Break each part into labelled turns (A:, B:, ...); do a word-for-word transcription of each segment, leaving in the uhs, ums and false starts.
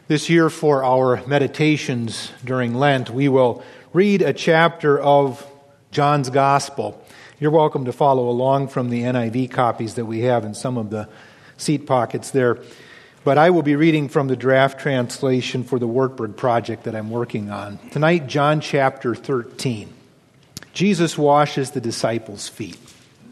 A: This year for our meditations during Lent, we will read a chapter of John's Gospel. You're welcome to follow along from the N I V copies that we have in some of the seat pockets there. But I will be reading from the draft translation for the Wartburg project that I'm working on. Tonight, John chapter thirteen. Jesus washes the disciples' feet.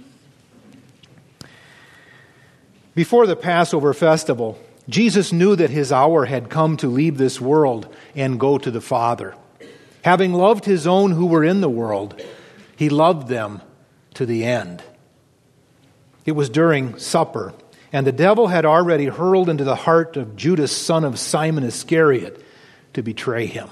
A: Before the Passover festival, Jesus knew that his hour had come to leave this world and go to the Father. Having loved his own who were in the world, he loved them to the end. It was during supper, and the devil had already hurled into the heart of Judas, son of Simon Iscariot, to betray him.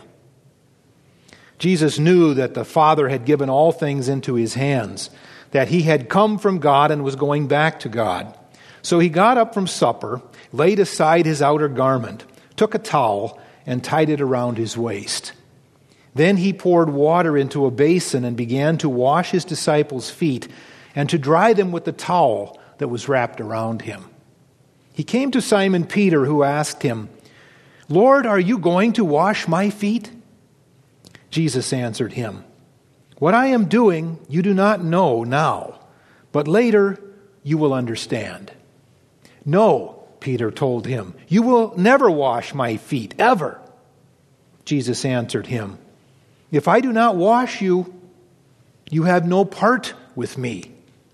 A: Jesus knew that the Father had given all things into his hands, that he had come from God and was going back to God. So he got up from supper, laid aside his outer garment, took a towel, and tied it around his waist. Then he poured water into a basin and began to wash his disciples' feet and to dry them with the towel that was wrapped around him. He came to Simon Peter, who asked him, "Lord, are you going to wash my feet?" Jesus answered him, "What I am doing you do not know now, but later you will understand." "No," Peter told him, "you will never wash my feet, ever." Jesus answered him, "If I do not wash you, you have no part with me."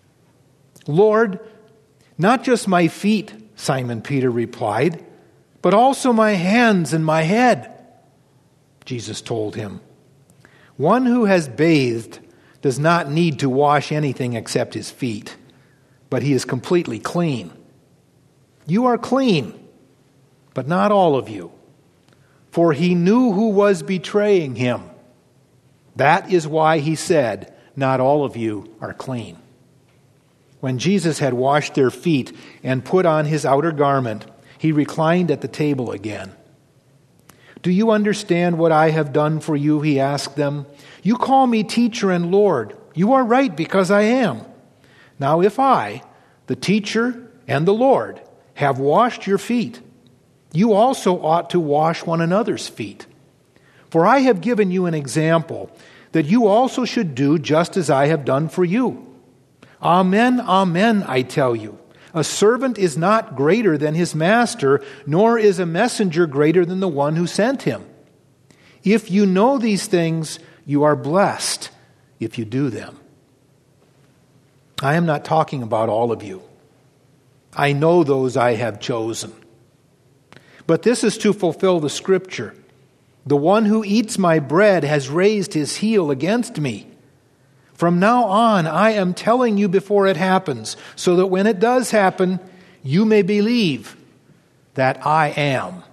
A: "Lord, not just my feet," Simon Peter replied, "but also my hands and my head." Jesus told him, "One who has bathed does not need to wash anything except his feet, but he is completely clean. You are clean, but not all of you." For he knew who was betraying him. That is why he said, "Not all of you are clean." When Jesus had washed their feet and put on his outer garment, he reclined at the table again. "Do you understand what I have done for you?" he asked them. "You call me teacher and Lord. You are right, because I am. Now if I, the teacher and the Lord, have washed your feet, you also ought to wash one another's feet. For I have given you an example, that you also should do just as I have done for you. Amen, amen, I tell you, a servant is not greater than his master, nor is a messenger greater than the one who sent him. If you know these things, you are blessed if you do them." I am not talking about all of you. I know those I have chosen. But this is to fulfill the scripture. The one who eats my bread has raised his heel against me. From now on, I am telling you before it happens, so that when it does happen, you may believe that I am.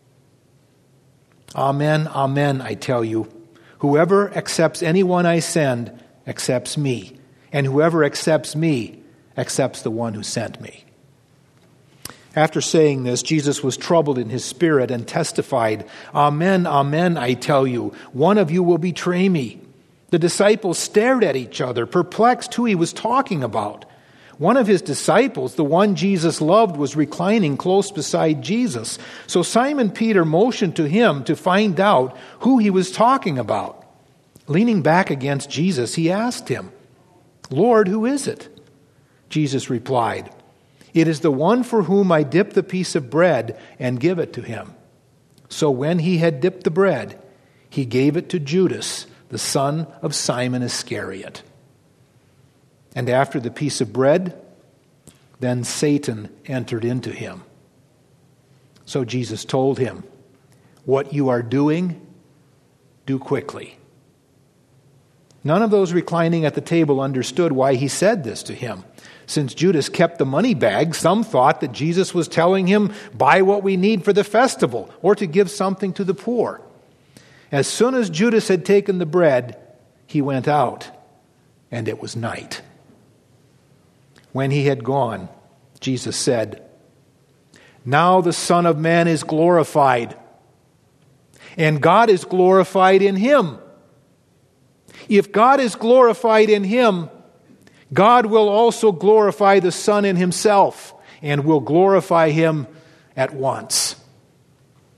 A: Amen, amen, I tell you. Whoever accepts anyone I send accepts me, and whoever accepts me accepts the one who sent me. After saying this, Jesus was troubled in his spirit and testified, "Amen, amen, I tell you, one of you will betray me." The disciples stared at each other, perplexed who he was talking about. One of his disciples, the one Jesus loved, was reclining close beside Jesus. So Simon Peter motioned to him to find out who he was talking about. Leaning back against Jesus, he asked him, "Lord, who is it?" Jesus replied, "It is the one for whom I dip the piece of bread and give it to him." So when he had dipped the bread, he gave it to Judas, the son of Simon Iscariot. And after the piece of bread, then Satan entered into him. So Jesus told him, "What you are doing, do quickly." None of those reclining at the table understood why he said this to him. Since Judas kept the money bag, some thought that Jesus was telling him, "Buy what we need for the festival," or to give something to the poor. As soon as Judas had taken the bread, he went out, and it was night. When he had gone, Jesus said, "Now the Son of Man is glorified, and God is glorified in him. If God is glorified in him, God will also glorify the Son in himself, and will glorify him at once."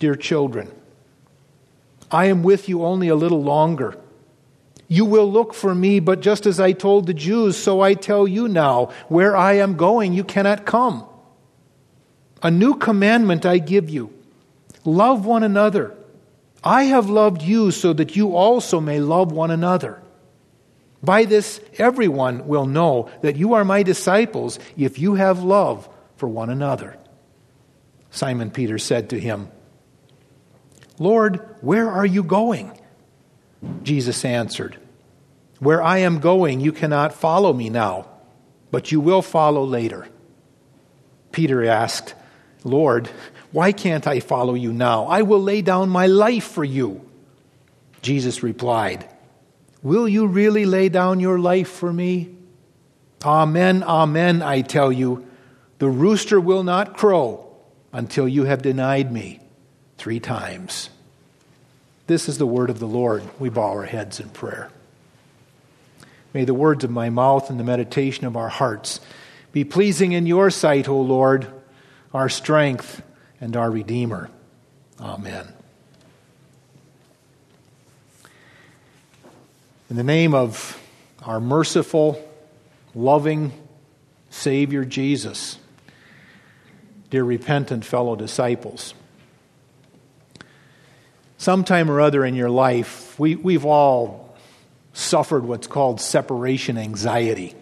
A: Dear children, I am with you only a little longer. You will look for me, but just as I told the Jews, so I tell you now, where I am going, you cannot come. A new commandment I give you. Love one another. I have loved you so that you also may love one another. By this, everyone will know that you are my disciples if you have love for one another. Simon Peter said to him, Lord, where are you going? Jesus answered, Where I am going, you cannot follow me now, but you will follow later. Peter asked, Lord, why can't I follow you now? I will lay down my life for you. Jesus replied, Will you really lay down your life for me? Amen, amen, I tell you, the rooster will not crow until you have denied me three times. This is the word of the Lord. We bow our heads in prayer. May the words of my mouth and the meditation of our hearts be pleasing in your sight, O Lord, our strength and our Redeemer. Amen. In the name of our merciful, loving Savior Jesus, dear repentant fellow disciples, sometime or other in your life, we, we've all suffered what's called separation anxiety.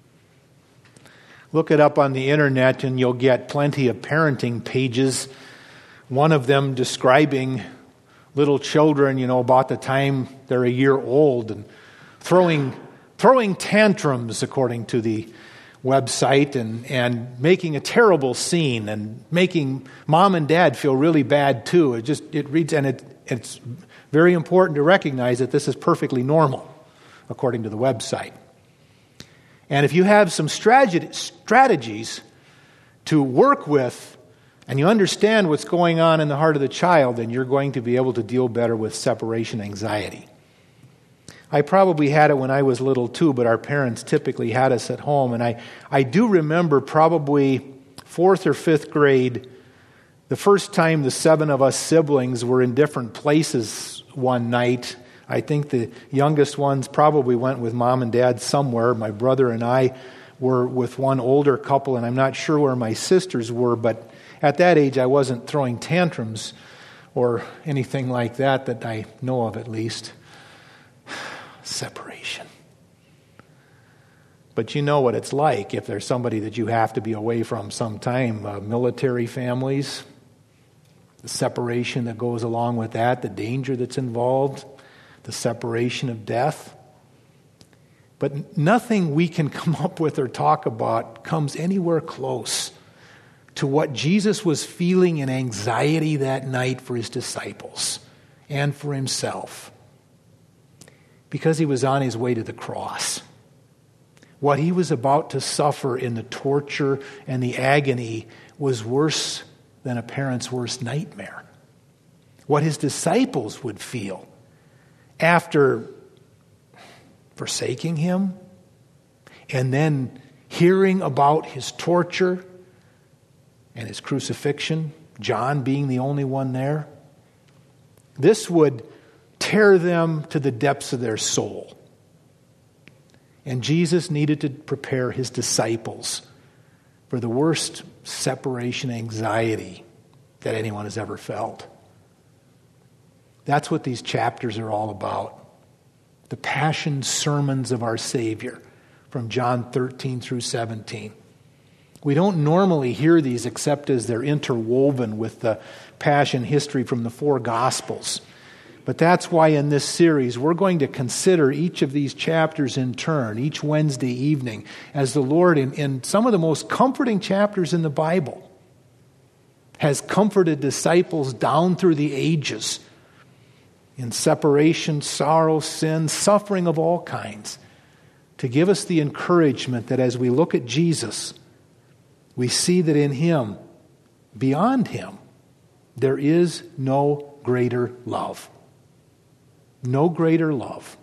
A: Look it up on the internet and you'll get plenty of parenting pages. One of them describing little children, you know, about the time they're a year old and throwing throwing tantrums, according to the website, and, and making a terrible scene and making mom and dad feel really bad too. It just it reads and it it's very important to recognize that this is perfectly normal, according to the website. And if you have some strategies to work with and you understand what's going on in the heart of the child, then you're going to be able to deal better with separation anxiety. I probably had it when I was little too, but our parents typically had us at home. And I, I do remember probably fourth or fifth grade, the first time the seven of us siblings were in different places one night. I think the youngest ones probably went with mom and dad somewhere. My brother and I were with one older couple, and I'm not sure where my sisters were, but at that age I wasn't throwing tantrums or anything like that that I know of, at least. Separation. But you know what it's like if there's somebody that you have to be away from sometime. Uh, military families, the separation that goes along with that, the danger that's involved, the separation of death. But nothing we can come up with or talk about comes anywhere close to what Jesus was feeling in anxiety that night for his disciples and for himself, because he was on his way to the cross. What he was about to suffer in the torture and the agony was worse than a parent's worst nightmare. What his disciples would feel after forsaking him and then hearing about his torture and his crucifixion, John being the only one there, this would tear them to the depths of their soul. And Jesus needed to prepare his disciples for the worst separation anxiety that anyone has ever felt. That's what these chapters are all about. The passion sermons of our Savior from John thirteen through seventeen. We don't normally hear these except as they're interwoven with the passion history from the four Gospels. But that's why in this series we're going to consider each of these chapters in turn, each Wednesday evening, as the Lord, in, in some of the most comforting chapters in the Bible, has comforted disciples down through the ages in separation, sorrow, sin, suffering of all kinds, to give us the encouragement that as we look at Jesus, we see that in him, beyond him, there is no greater love. No greater love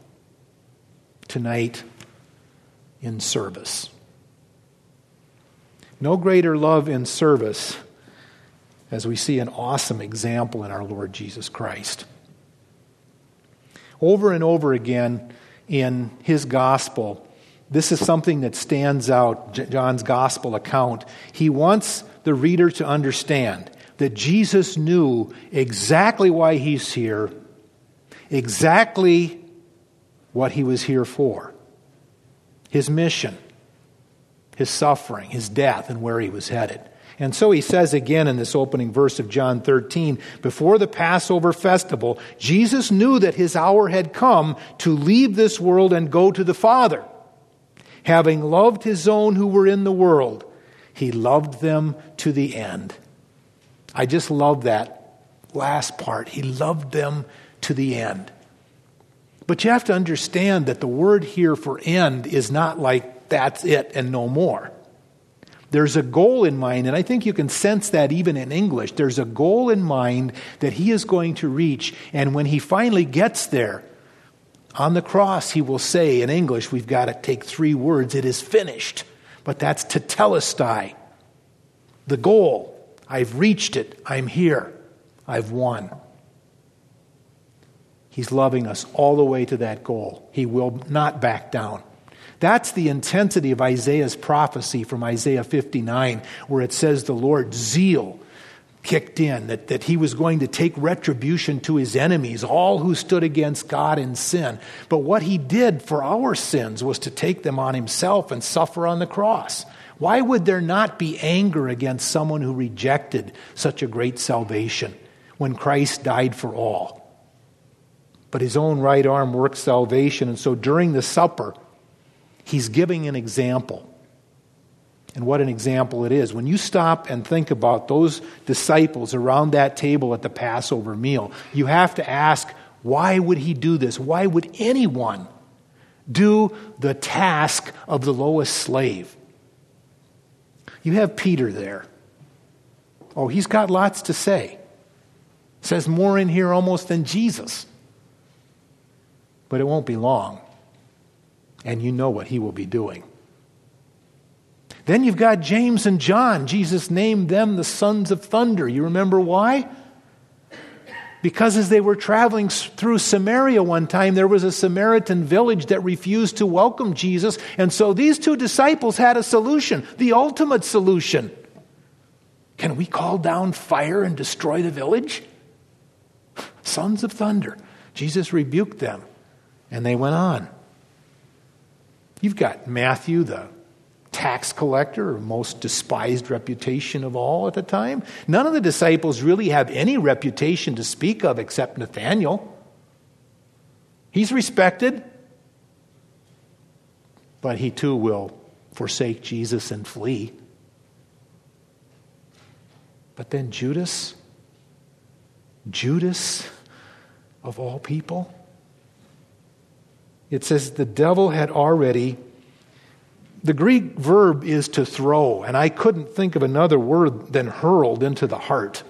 A: tonight in service. No greater love in service as we see an awesome example in our Lord Jesus Christ. Over and over again in his gospel, this is something that stands out, John's gospel account. He wants the reader to understand that Jesus knew exactly why he's here, exactly what he was here for. His mission, his suffering, his death, and where he was headed. And so he says again in this opening verse of John thirteen, before the Passover festival, Jesus knew that his hour had come to leave this world and go to the Father. Having loved his own who were in the world, he loved them to the end. I just love that last part. He loved them to the end. But you have to understand that the word here for end is not like that's it and no more. There's a goal in mind, and I think you can sense that even in English. There's a goal in mind that he is going to reach, and when he finally gets there, on the cross he will say, in English we've got to take three words, it is finished. But that's tetelestai. The goal. I've reached it. I'm here. I've won. He's loving us all the way to that goal. He will not back down. That's the intensity of Isaiah's prophecy from Isaiah fifty-nine, where it says the Lord's zeal kicked in, that, that he was going to take retribution to his enemies, all who stood against God in sin. But what he did for our sins was to take them on himself and suffer on the cross. Why would there not be anger against someone who rejected such a great salvation when Christ died for all? But his own right arm works salvation, and so during the supper, he's giving an example. And what an example it is. When you stop and think about those disciples around that table at the Passover meal, you have to ask, why would he do this? Why would anyone do the task of the lowest slave? You have Peter there. Oh, he's got lots to say. Says more in here almost than Jesus. But it won't be long. And you know what he will be doing. Then you've got James and John. Jesus named them the sons of thunder. You remember why? Because as they were traveling through Samaria one time, there was a Samaritan village that refused to welcome Jesus. And so these two disciples had a solution, the ultimate solution. Can we call down fire and destroy the village? Sons of thunder. Jesus rebuked them, and they went on. You've got Matthew, the tax collector, or most despised reputation of all at the time. None of the disciples really have any reputation to speak of except Nathanael. He's respected, but he too will forsake Jesus and flee. But then Judas, Judas of all people, it says the devil had already. The Greek verb is to throw, and I couldn't think of another word than hurled into the heart.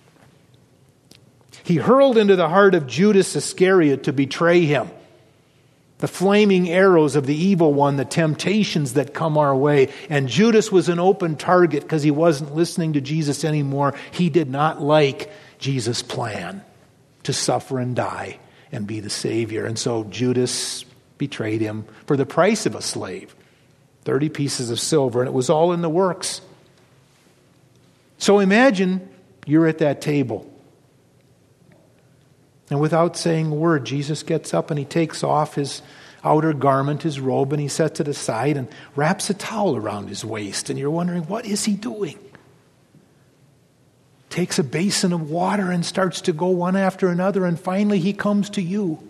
A: He hurled into the heart of Judas Iscariot to betray him. The flaming arrows of the evil one, the temptations that come our way. And Judas was an open target because he wasn't listening to Jesus anymore. He did not like Jesus' plan to suffer and die and be the Savior. And so Judas betrayed him for the price of a slave. thirty pieces of silver, and it was all in the works. So imagine you're at that table. And without saying a word, Jesus gets up and he takes off his outer garment, his robe, and he sets it aside and wraps a towel around his waist. And you're wondering, what is he doing? Takes a basin of water and starts to go one after another, and finally he comes to you.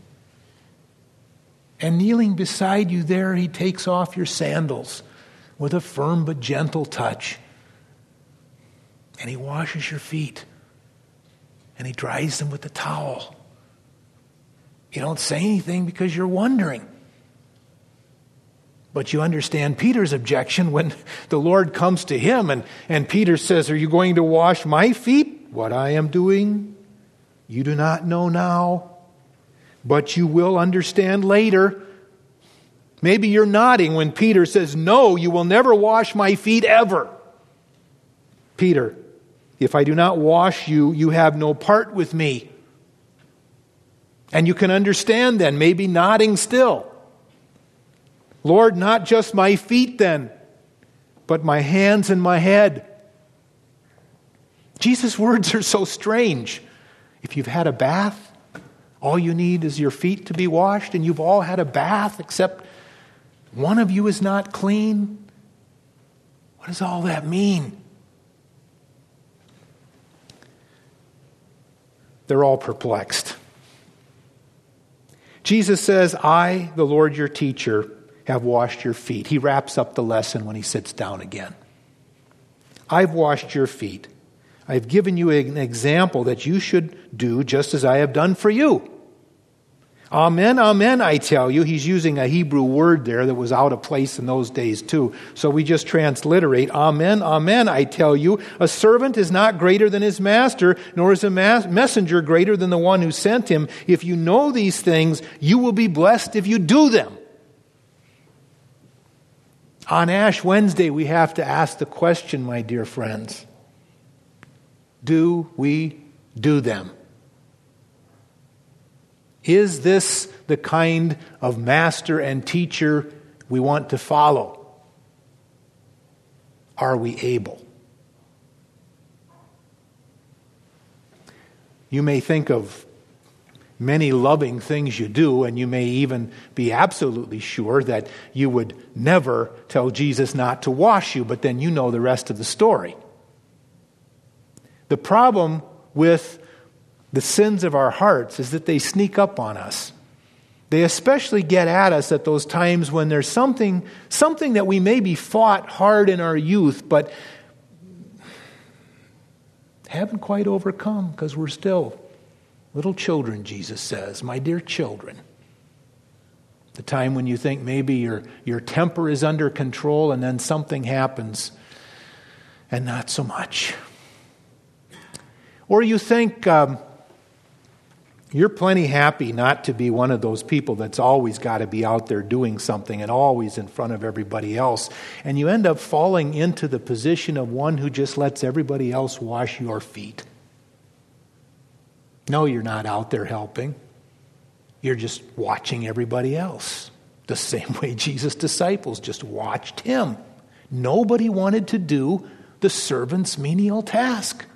A: And kneeling beside you there, he takes off your sandals with a firm but gentle touch. And he washes your feet. And he dries them with the towel. You don't say anything because you're wondering. But you understand Peter's objection when the Lord comes to him and, and Peter says, "Are you going to wash my feet? What I am doing, you do not know now, but you will understand later." Maybe you're nodding when Peter says, "No, you will never wash my feet ever." Peter, If I do not wash you, you have no part with me. And you can understand then, maybe nodding still. Lord, not just my feet then, but my hands and my head. Jesus' words are so strange. If you've had a bath, all you need is your feet to be washed, and you've all had a bath except one of you is not clean. What does all that mean? They're all perplexed. Jesus says, I, the Lord your teacher, have washed your feet. He wraps up the lesson when he sits down again. I've washed your feet. I've given you an example that you should do just as I have done for you. Amen, amen, I tell you. He's using a Hebrew word there that was out of place in those days too. So we just transliterate, amen, amen, I tell you. A servant is not greater than his master, nor is a mas- messenger greater than the one who sent him. If you know these things, you will be blessed if you do them. On Ash Wednesday, we have to ask the question, my dear friends, do we do them? Is this the kind of master and teacher we want to follow? Are we able? You may think of many loving things you do, and you may even be absolutely sure that you would never tell Jesus not to wash you, but then you know the rest of the story. The problem with the sins of our hearts is that they sneak up on us. They especially get at us at those times when there's something, something that we maybe fought hard in our youth, but haven't quite overcome because we're still little children, Jesus says, my dear children. The time when you think maybe your, your temper is under control and then something happens and not so much. Or you think um, you're plenty happy not to be one of those people that's always got to be out there doing something and always in front of everybody else. And you end up falling into the position of one who just lets everybody else wash your feet. No, you're not out there helping. You're just watching everybody else. The same way Jesus' disciples just watched him. Nobody wanted to do the servant's menial task.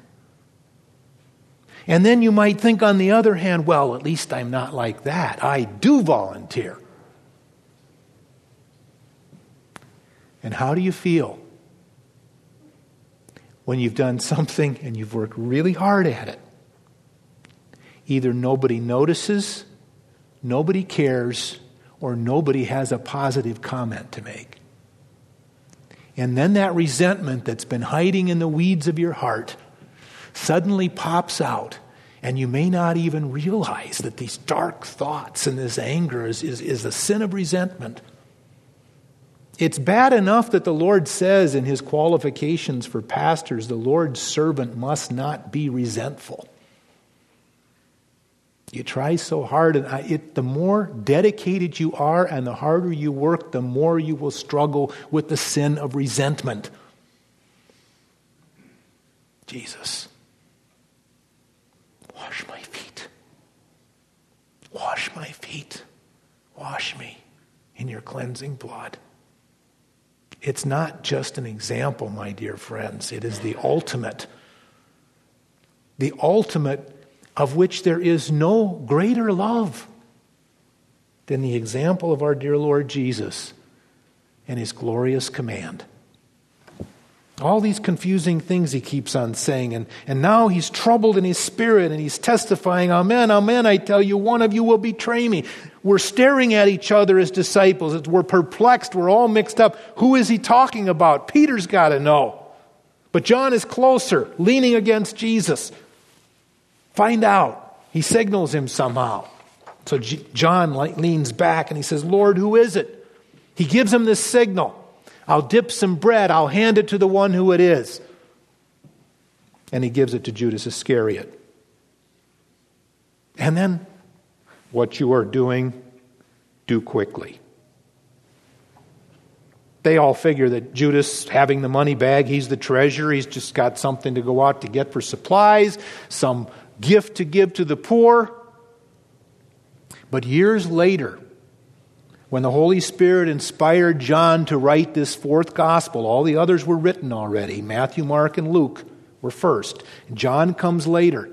A: And then you might think on the other hand, well, at least I'm not like that. I do volunteer. And how do you feel when you've done something and you've worked really hard at it? Either nobody notices, nobody cares, or nobody has a positive comment to make. And then that resentment that's been hiding in the weeds of your heart suddenly pops out, and you may not even realize that these dark thoughts and this anger is, is, is a sin of resentment. It's bad enough that the Lord says in his qualifications for pastors, the Lord's servant must not be resentful. You try so hard, and I, it, the more dedicated you are and the harder you work, the more you will struggle with the sin of resentment. Jesus, wash my feet. Wash my feet. Wash me in your cleansing blood. It's not just an example, my dear friends. It is the ultimate. The ultimate of which there is no greater love than the example of our dear Lord Jesus and his glorious command. All these confusing things he keeps on saying, and, and now he's troubled in his spirit, and he's testifying, amen, amen, I tell you, one of you will betray me. We're staring at each other as disciples. We're perplexed. We're all mixed up. Who is he talking about? Peter's got to know. But John is closer, leaning against Jesus. Find out. He signals him somehow. So G- John leans back and he says, Lord, who is it? He gives him this signal. I'll dip some bread. I'll hand it to the one who it is. And he gives it to Judas Iscariot. And then, what you are doing, do quickly. They all figure that Judas, having the money bag, he's the treasurer, he's just got something to go out to get for supplies, some gift to give to the poor. But years later, when the Holy Spirit inspired John to write this fourth gospel, all the others were written already. Matthew, Mark, and Luke were first. John comes later.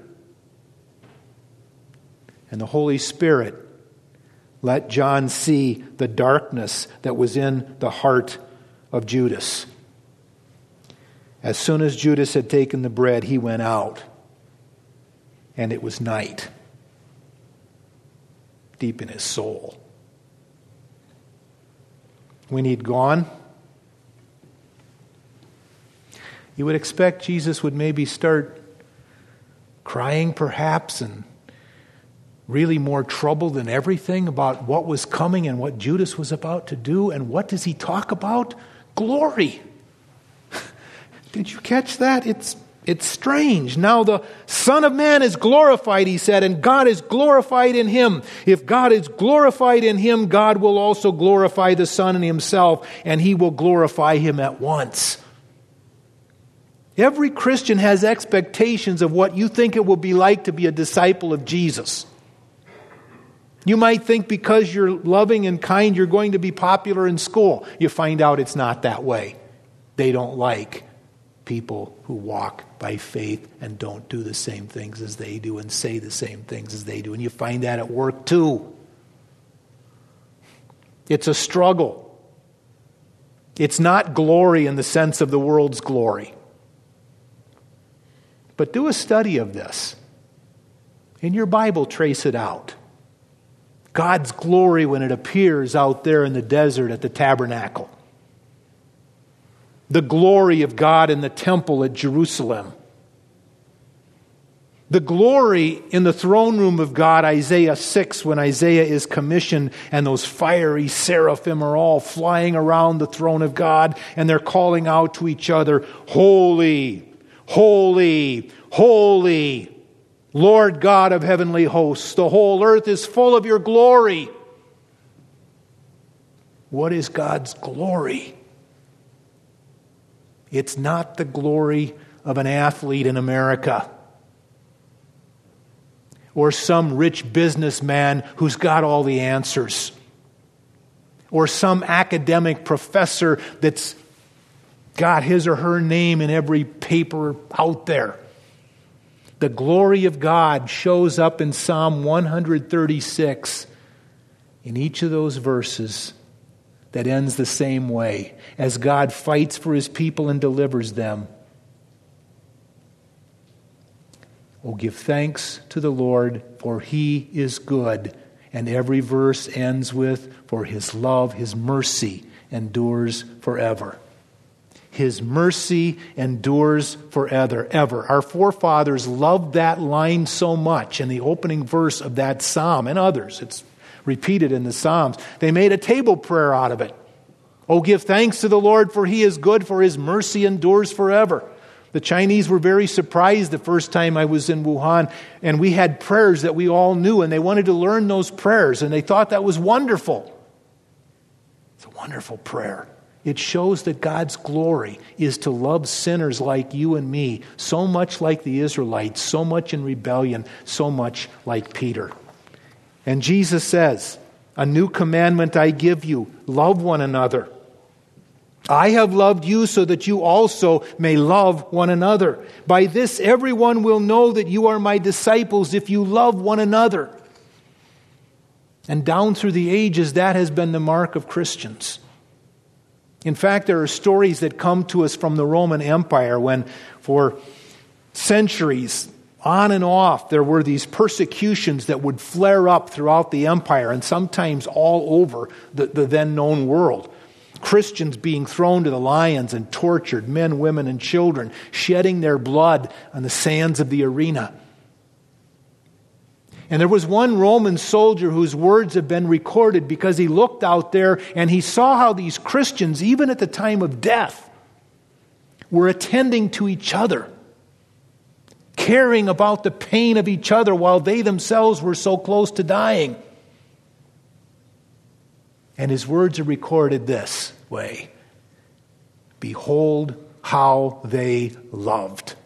A: And the Holy Spirit let John see the darkness that was in the heart of Judas. As soon as Judas had taken the bread, he went out. And it was night. Deep in his soul. When he'd gone, you would expect Jesus would maybe start crying perhaps, and really more troubled than everything about what was coming and what Judas was about to do. And what does he talk about? Glory. Did you catch that? It's it's strange. Now the Son of Man is glorified, he said, and God is glorified in him. If God is glorified in him, God will also glorify the Son in himself, and he will glorify him at once. Every Christian has expectations of what you think it will be like to be a disciple of Jesus. You might think because you're loving and kind, you're going to be popular in school. You find out it's not that way. They don't like people who walk by faith and don't do the same things as they do and say the same things as they do. And you find that at work too. It's a struggle. It's not glory in the sense of the world's glory. But do a study of this. In your Bible, trace it out. God's glory when it appears out there in the desert at the tabernacle. The glory of God in the temple at Jerusalem. The glory in the throne room of God, Isaiah six, when Isaiah is commissioned and those fiery seraphim are all flying around the throne of God and they're calling out to each other, "Holy, holy, holy, Lord God of heavenly hosts, the whole earth is full of your glory." What is God's glory? It's not the glory of an athlete in America or some rich businessman who's got all the answers or some academic professor that's got his or her name in every paper out there. The glory of God shows up in Psalm one thirty-six in each of those verses that ends the same way. As God fights for his people and delivers them. Oh, give thanks to the Lord, for he is good. And every verse ends with, for his love, his mercy endures forever. His mercy endures forever. Ever. Our forefathers loved that line so much in the opening verse of that psalm and others. It's repeated in the Psalms. They made a table prayer out of it. Oh, give thanks to the Lord, for he is good, for his mercy endures forever. The Chinese were very surprised the first time I was in Wuhan, and we had prayers that we all knew, and they wanted to learn those prayers, and they thought that was wonderful. It's a wonderful prayer. It shows that God's glory is to love sinners like you and me, so much like the Israelites, so much in rebellion, so much like Peter. And Jesus says, "A new commandment I give you, love one another. I have loved you so that you also may love one another. By this everyone will know that you are my disciples if you love one another." And down through the ages, that has been the mark of Christians. In fact, there are stories that come to us from the Roman Empire when for centuries, on and off, there were these persecutions that would flare up throughout the empire and sometimes all over the, the then known world. Christians being thrown to the lions and tortured, men, women, and children, shedding their blood on the sands of the arena. And there was one Roman soldier whose words have been recorded because he looked out there and he saw how these Christians, even at the time of death, were attending to each other, caring about the pain of each other while they themselves were so close to dying. And his words are recorded this way: Behold how they loved.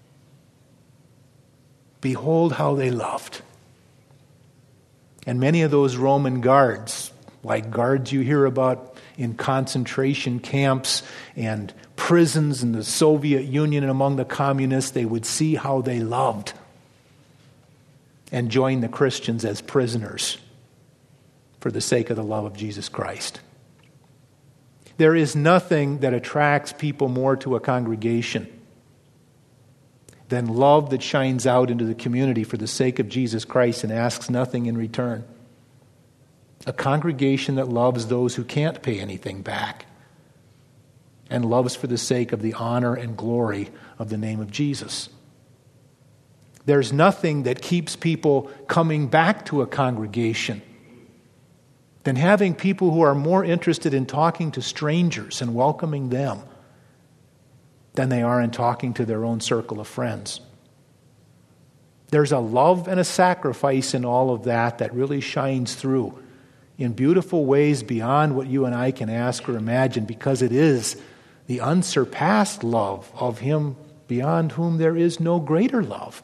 A: Behold how they loved. And many of those Roman guards, like guards you hear about in concentration camps and prisons in the Soviet Union and among the communists, they would see how they loved and join the Christians as prisoners for the sake of the love of Jesus Christ. There is nothing that attracts people more to a congregation than love that shines out into the community for the sake of Jesus Christ and asks nothing in return. A congregation that loves those who can't pay anything back and loves for the sake of the honor and glory of the name of Jesus. There's nothing that keeps people coming back to a congregation than having people who are more interested in talking to strangers and welcoming them than they are in talking to their own circle of friends. There's a love and a sacrifice in all of that that really shines through in beautiful ways beyond what you and I can ask or imagine, because it is the unsurpassed love of Him beyond whom there is no greater love.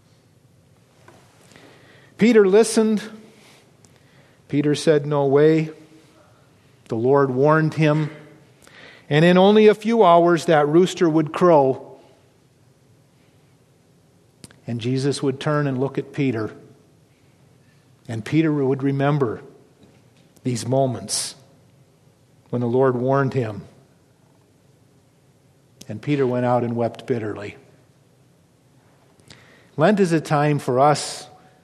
A: Peter listened. Peter said, "No way." The Lord warned him. And in only a few hours that rooster would crow. And Jesus would turn and look at Peter. And Peter would remember these moments when the Lord warned him. And Peter went out and wept bitterly. Lent is a time for us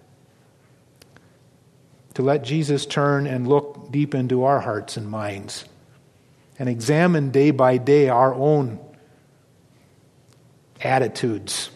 A: to let Jesus turn and look deep into our hearts and minds and examine day by day our own attitudes,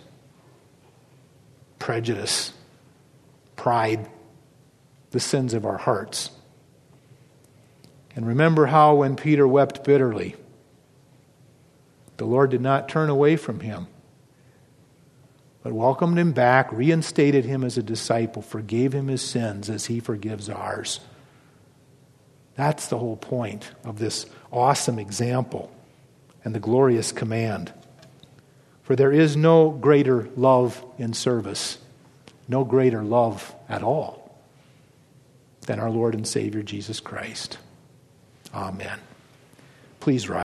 A: prejudice, pride, the sins of our hearts. And remember how when Peter wept bitterly, the Lord did not turn away from him, but welcomed him back, reinstated him as a disciple, forgave him his sins as He forgives ours. That's the whole point of this awesome example and the glorious command. For there is no greater love in service, no greater love at all than our Lord and Savior Jesus Christ. Amen. Please rise.